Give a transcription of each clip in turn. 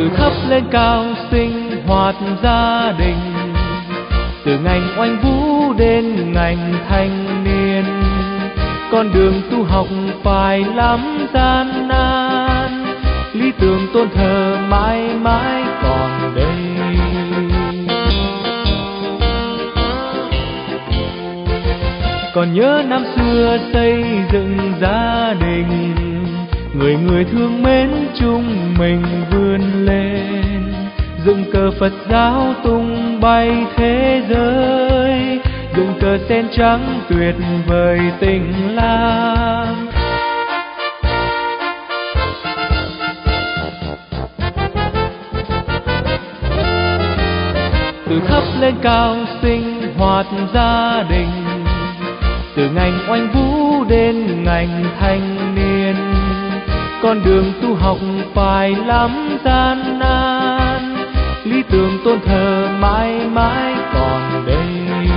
thấp lên cao sinh hoạt gia đình, từ ngành oanh vũ đến ngành thanh niên. Con đường tu học phải lắm gian nan, lý tưởng tôn thờ mãi mãi còn đây. Còn nhớ năm xưa xây dựng gia đình, người người thương mến chung mình vươn lên, dựng cờ Phật giáo tung bay thế giới, dựng cờ sen trắng tuyệt vời tình lam. Từ thấp lên cao sinh hoạt gia đình, từ ngành oanh vũ đến ngành thanh niên. Con đường tu học phải lắm gian nan, lý tưởng tôn thờ mãi mãi còn đây.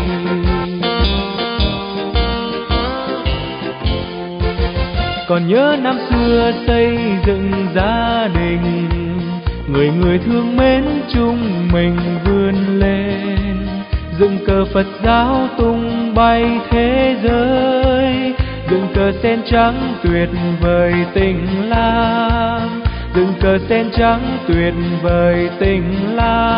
Còn nhớ năm xưa xây dựng gia đình, người người thương mến chung mình vươn lên, dựng cờ Phật giáo tung bay thế giới, dựng cờ sen trắng tuyệt vời tình lam, dựng cờ sen trắng tuyệt vời tình lam.